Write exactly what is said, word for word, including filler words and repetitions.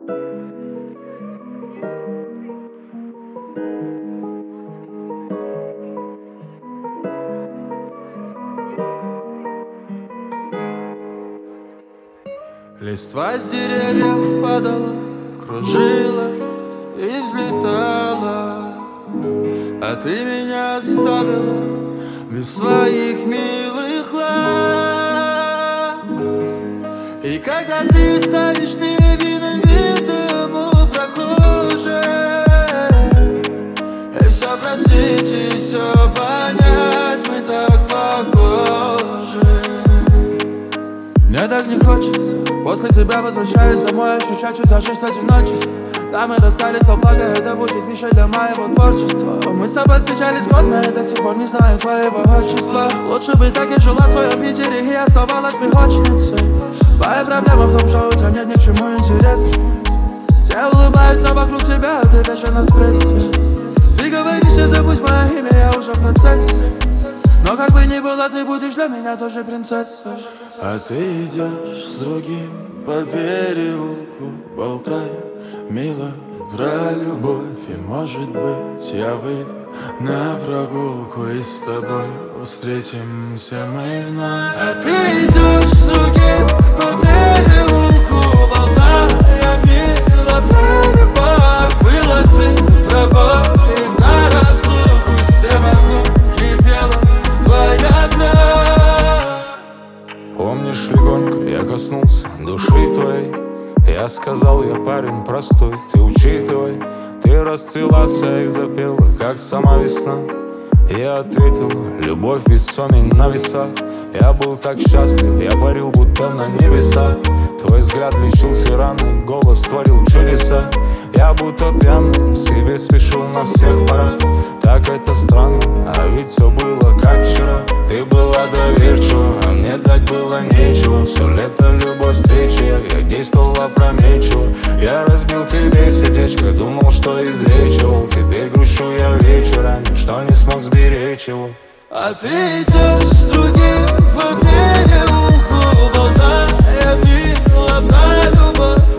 Листва с деревьев падала, кружилась и взлетала, а ты меня оставила без своих милых глаз. И когда ты станешь невидимому прохожим, и все простить, и все понять, мы так похожи. Мне так не хочется после тебя возвращаюсь домой, ощущать чуть за шесть одиночества. Да, мы расстались, но благо это будет пищей для моего творчества. Мы с тобой встречались год, но я до сих пор не знаю твоего отчества. Лучше бы так и жила в своем Питере и оставалась пехотчицей. Твоя проблема в том, что у тебя нет ни к чему интереса. Все улыбаются вокруг тебя, а ты вечно на стрессе. Ты говоришь, я забудь мое имя, я уже в процессе. Но как бы ни было, ты будешь для меня тоже принцессой. А ты идешь с другим по переулку, болтая мило про любовь. И может быть я выйду на прогулку, и с тобой встретимся мы вновь. А ты идешь с другим по переулку, болтая мило про любовь. Была ты права, и на разлуку всем вокруг кипела твоя кровь. Помнишь, легонько я коснулся души твоей. Я сказал, я парень простой, ты учитывай. Ты расцвела, вся их запела, как сама весна. Я ответил, любовь весомей на весах. Я был так счастлив, я парил будто на небесах. Твой взгляд лечил все раны, голос творил чудеса. Я будто пьяный, к себе спешил на всех парах. Так это странно, а ведь все было как вчера. Ты была доверчива, а мне дать было нечего. Все лето любовь встречи, я действовал опрометчиво. Я разбил тебе сердечко, думал, что излечивал. Теперь грущу я вечерами, что не смог сберечь его. А ты идешь с другим по переулку, болтая мило про любовь.